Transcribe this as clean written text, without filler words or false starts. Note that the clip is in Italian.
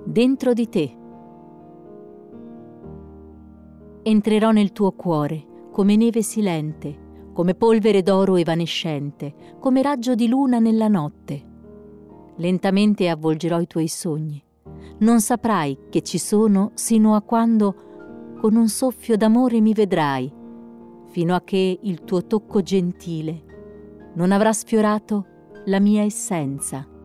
dentro di te. Entrerò nel tuo cuore come neve silente, come polvere d'oro evanescente, come raggio di luna nella notte. Lentamente avvolgerò i tuoi sogni. Non saprai che ci sono sino a quando con un soffio d'amore mi vedrai, fino a che il tuo tocco gentile non avrà sfiorato la mia essenza.